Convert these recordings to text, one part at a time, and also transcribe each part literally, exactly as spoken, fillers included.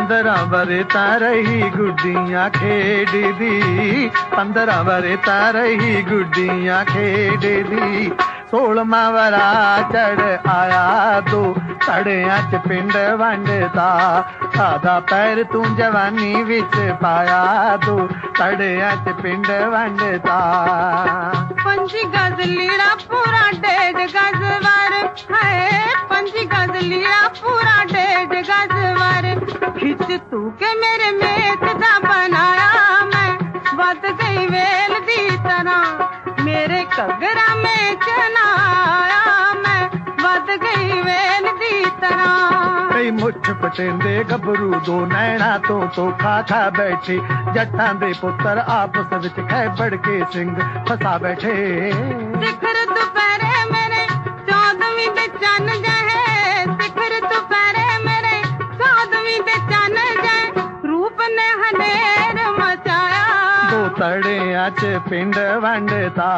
पंद्रह वरे तां रही गुड्डियां खेडदी, पंद्रह वरे तां रही गुड्डियां खेडदी। सोलहवां वरा चढ़ आया दो तड़ियां च पिंड वंडदा, आधा पैर तू जवानी विच पाया दो तड़ियां च पिंड वंडदा। पंजी गज लीड़ा पूरा डेढ़ गज वर है, पंजी गज लीड़ा पूरा डेढ़ गज वर। खिच तू के मेरे मेट दा बनाया मैं, वध गई वेल दी तरह मेरे घगरा में चनाया मैं, वध गई वेल दी तरह। कई मुठ पटेंदे गबरू दो नैना तो तो खा खा बैठे, जट्टां दे पुत्तर आपस विच खैबड़ के सिंह फसा बैठे। सिखर दुपहरे मेरे चौदहवीं दे चन जाए, सिखर दुपहरे मेरे चौदहवीं दे चन जाए, रूप ने हनेर मचाया। दो तड़ियां च पिंड वंडदा,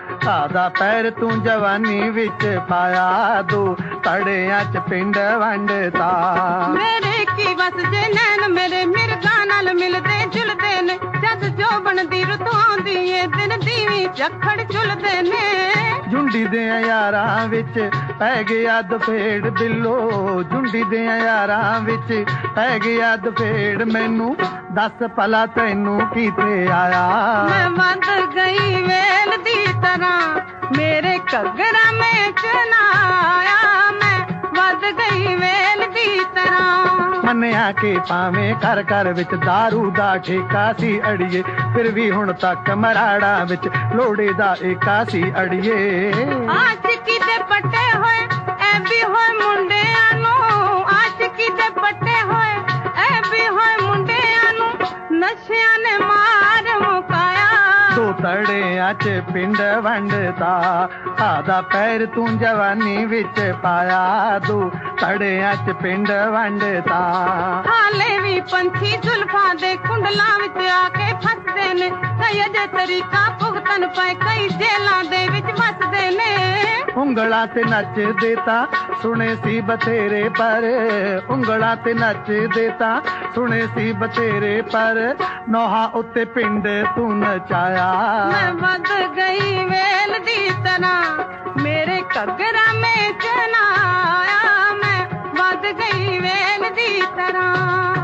आधा पैर तू जवानी विच पाया दो तड़ियां च पिंड वंडदा। मेरे की बस जे नैन मेरे मिर्गा नाल मिलदे जुलदे ने, जद जोबन दी रुत आउंदी ए दिन दीवी झखड़ झुलदे ने। झुंडी दे यारां विच पै गया दफेड़ दिलो, झुंडी दे यारां विच पै गया दफेड़। मैनू दस भला तैनू कीते आया। मैं वध गई वेल दी तरह मेरे घगरा में चनाया मैं, वध गई वेल दी तरह। मन्निया के पावे कर कर विच दारू दा ठेका सी अड़िए, फिर भी हुण तक मराड़ा विच लोड़े दा एका सी अड़िए। आशिकी दे पट्टे होए ऐ भी होए मुंडियां नू, आशिकी दे पट्टे होए ऐ भी होए मुंडियां नू, नशियां ने मार मुकाया। दो तड़ियां च पिंड वंडदा, आधा पैर तू जवानी विच पाया दो तड़ियां च पिंड वंडदा। हाले भी पंछी जुल्फां दे कुंडलां विच आके फसदे ने, कई अजे तरीका भुगतन पाए कई जेलां दे विच फसदे ने। उंगलां ते नच देता सुने सी बथेरे पर, उंगलां ते नच देता सुने सी बथेरे पर, नोहा उत्ते पिंड तू नचाया। मैं वध गई वेल दी तरह मेरे घगरा में चनाया मैं, वध गई वेल दी तरह।